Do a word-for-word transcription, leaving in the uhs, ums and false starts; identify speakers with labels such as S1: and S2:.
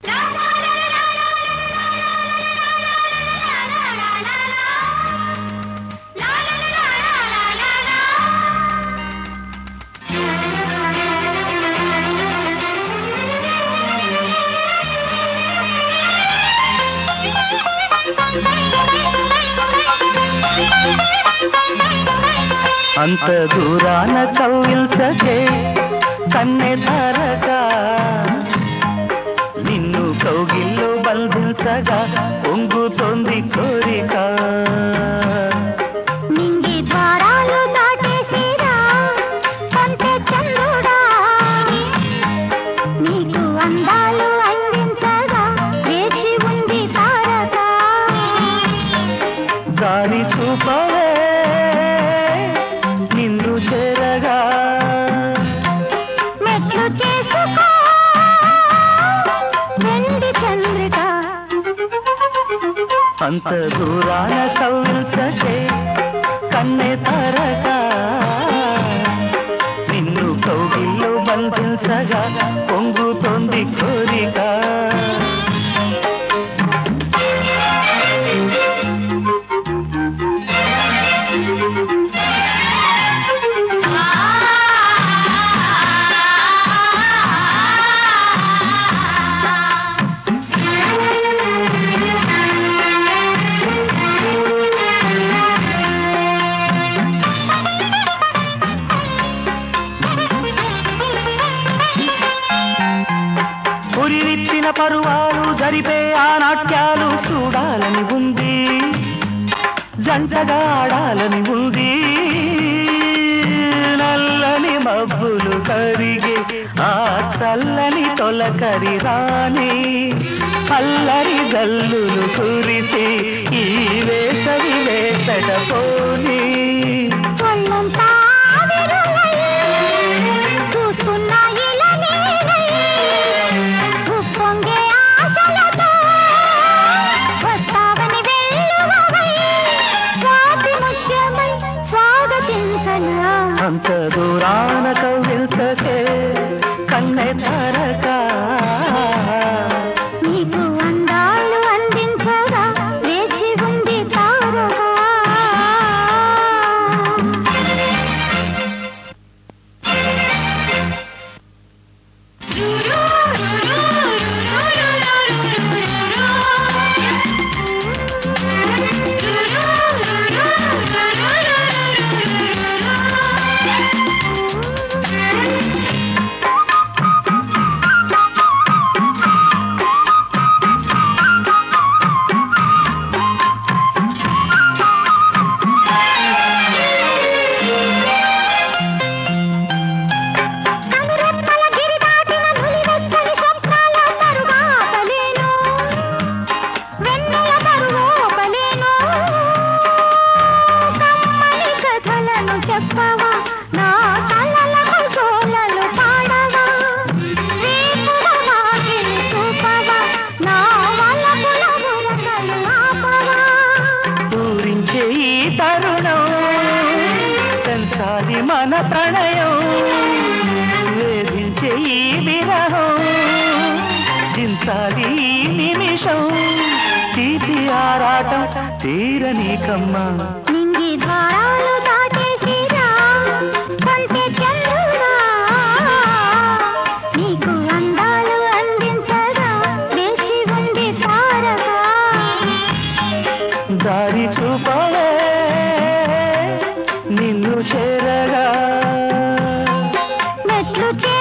S1: అంత దూరాన కౌగిల్చకే కన్నె తారక నిన్ను కౌగిల్లో బంధించగా పొంగుతోంది కోరిక
S2: నింగి ద్వారాలు దాటేసిరా కంటే చంద్రుడా నీకు అందాలు అందించగా వేచి ఉంది తారక
S1: దారి చూపవే నిన్ను చేరగా
S2: మెట్లు చేసుకో వెండి చంద్రిక
S1: అంత దూరాన కౌగిల్చకే కన్నె తారక నిన్ను కౌగిల్లో బంధించగా పొంగుతోంది కోరిక ఉరివిచ్చిన పరువాలు జరిపే ఆ నాట్యాలు చూడాలని ఉంది జంటగా ఆడాలని ఉంది నల్లని మబ్బులు కరిగే ఆ చల్లని తొలకరి రాని అల్లరి జల్లులు కురిసి ఈ వేసవి వేసట పోని
S2: ఒళ్ళంతా విరులై చూస్తున్నా ఇలా నేనై ఉప్పొంగే ఆశలతో వస్తావని వెల్లువవై స్వాతి ముత్యమై స్వాగతించనా
S1: అంత దూరాన కౌగిల్చకే కన్నె తారక
S2: నీకు అందాలు అందించగా వేచి ఉంది తారక కనురెప్పల గిరి దాటిన నులివెచ్చని స్వప్నాల పరుగాపలేను వెన్నెల పరుగోపలేను కమ్మని కథలను చెప్పవా నా కలలకు సోలలు పాడవా రేపుల వాకిలి చూపవా నా వలపుల బురకలు ఆపవా
S1: పూరించే ఈ తరుణం పెంచాలి మన ప్రణయం వేధించే ఈ విరహం దించాలి ఈ నిమిషం తీపి ఆరాటం తీరని కమ్మ
S2: నింగి ద్వారాలు దాటేసిరా కంటే చంద్రుడా నీకు అందాలు అందించగా వేచి ఉంది తారక
S1: దారి చూపవే నిన్ను చేరగా
S2: మెట్లు చే